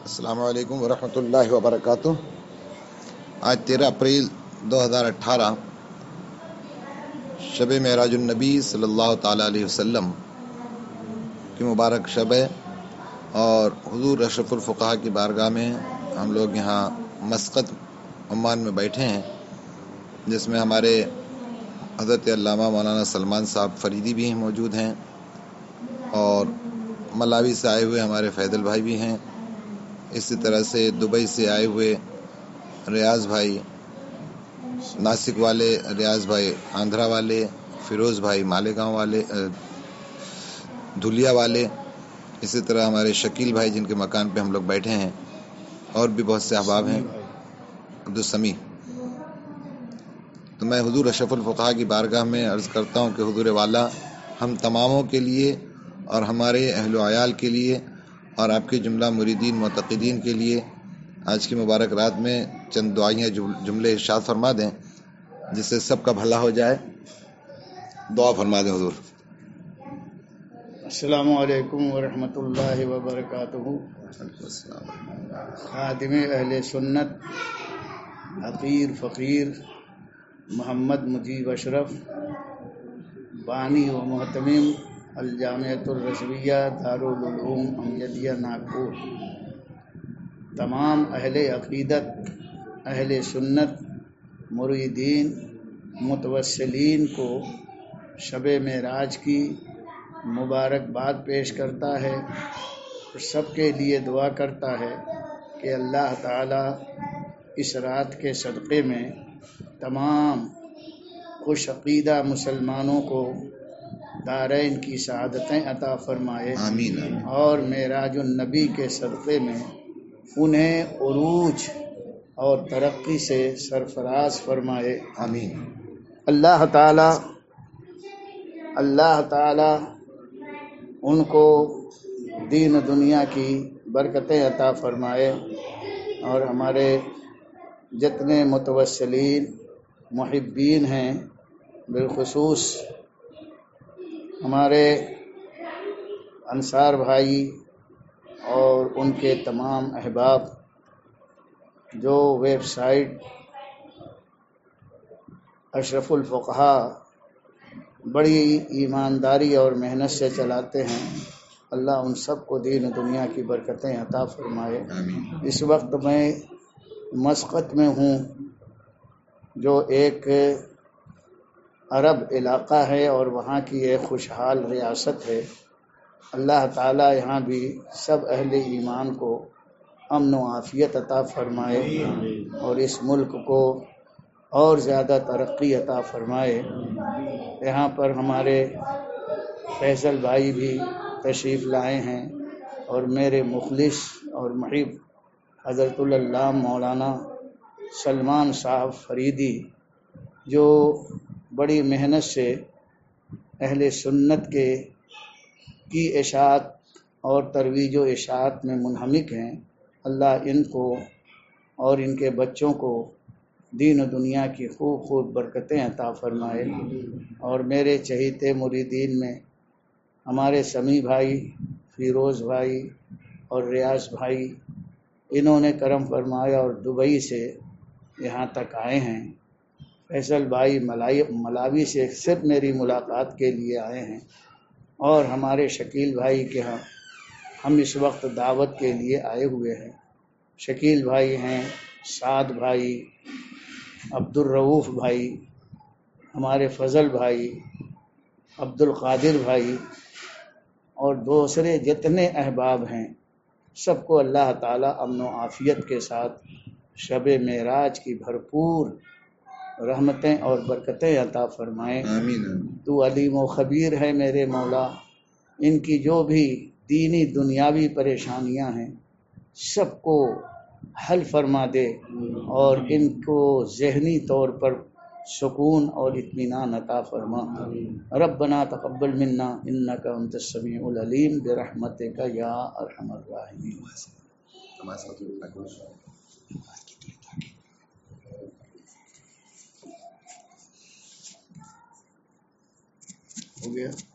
السلام علیکم ورحمۃ اللہ وبرکاتہ۔ آج 13 اپریل 2018 شب معراج النبی صلی اللہ تعالیٰ علیہ وسلم کی مبارک شب ہے، اور حضور اشرف الفقہاء کی بارگاہ میں ہم لوگ یہاں مسقط عمان میں بیٹھے ہیں، جس میں ہمارے حضرت علامہ مولانا سلمان صاحب فریدی بھی موجود ہیں، اور ملاوی سے آئے ہوئے ہمارے فیضل بھائی بھی ہیں، اسی طرح سے دبئی سے آئے ہوئے ریاض بھائی، ناسک والے ریاض بھائی آندھرا والے، فیروز بھائی مالیگاؤں والے، دھلیا والے، اسی طرح ہمارے شکیل بھائی جن کے مکان پہ ہم لوگ بیٹھے ہیں، اور بھی بہت سے احباب ہیں، عبدالسمیع۔ تو میں حضور اشرف الفقہاء کی بارگاہ میں عرض کرتا ہوں کہ حضور والا ہم تماموں کے لیے اور ہمارے اہل و عیال کے لیے اور آپ کے جملہ مریدین معتقدین کے لیے آج کی مبارک رات میں چند دعائیاں جملے ارشاد فرما دیں، جس سے سب کا بھلا ہو جائے۔ دعا فرما دیں حضور۔ السلام علیکم ورحمۃ اللہ وبرکاتہ۔ خادم اہل سنت حقیر فقیر محمد مجیب اشرف، بانی و محتمم الجامعۃ الرضویہ دارالعلوم امیدیہ ناگپور، تمام اہل عقیدت، اہل سنت، مریدین، متوسلین کو شب معراج کی مبارکباد پیش کرتا ہے، اور سب کے لیے دعا کرتا ہے کہ اللہ تعالیٰ اس رات کے صدقے میں تمام خوش عقیدہ مسلمانوں کو دارین کی سعادتیں عطا فرمائے، آمین۔ اور معراج النبی کے صدقے میں انہیں عروج اور ترقی سے سرفراز فرمائے، آمین۔ اللہ تعالیٰ ان کو دین و دنیا کی برکتیں عطا فرمائے، اور ہمارے جتنے متوسلین محبین ہیں، بالخصوص ہمارے انصار بھائی اور ان کے تمام احباب جو ویب سائٹ اشرف الفقہاء بڑی ایمانداری اور محنت سے چلاتے ہیں، اللہ ان سب کو دین و دنیا کی برکتیں عطا فرمائے۔ اس وقت میں مسقط میں ہوں، جو ایک عرب علاقہ ہے اور وہاں کی ایک خوشحال ریاست ہے۔ اللہ تعالیٰ یہاں بھی سب اہل ایمان کو امن و عافیت عطا فرمائے، اور اس ملک کو اور زیادہ ترقی عطا فرمائے۔ یہاں پر ہمارے فیصل بھائی بھی تشریف لائے ہیں، اور میرے مخلص اور محب حضرت اللہ مولانا سلمان صاحب فریدی، جو بڑی محنت سے اہل سنت کی اشاعت اور ترویج و اشاعت میں منہمک ہیں، اللہ ان کو اور ان کے بچوں کو دین و دنیا کی خوب برکتیں عطا فرمائے۔ اور میرے چہیتے مریدین میں ہمارے سمیع بھائی، فیروز بھائی اور ریاض بھائی، انہوں نے کرم فرمایا اور دبئی سے یہاں تک آئے ہیں۔ فیصل بھائی ملاوی سے صرف میری ملاقات کے لیے آئے ہیں، اور ہمارے شکیل بھائی کے ہاں ہم اس وقت دعوت کے لیے آئے ہوئے ہیں۔ شکیل بھائی ہیں، سعد بھائی، عبد الرؤوف بھائی، ہمارے فضل بھائی، عبد القادر بھائی، اور دوسرے جتنے احباب ہیں، سب کو اللہ تعالیٰ امن و عافیت کے ساتھ شب معراج کی بھرپور رحمتیں اور برکتیں عطا فرمائیں۔ آمین۔ تو علیم و خبیر ہے میرے مولا، ان کی جو بھی دینی دنیاوی پریشانیاں ہیں سب کو حل فرما دے، اور ان کو ذہنی طور پر سکون اور اطمینان عطا فرما۔ ربنا تقبل منا انک انت السمیع العلیم برحمتک یا ارحم الراحمین۔ ہو گیا۔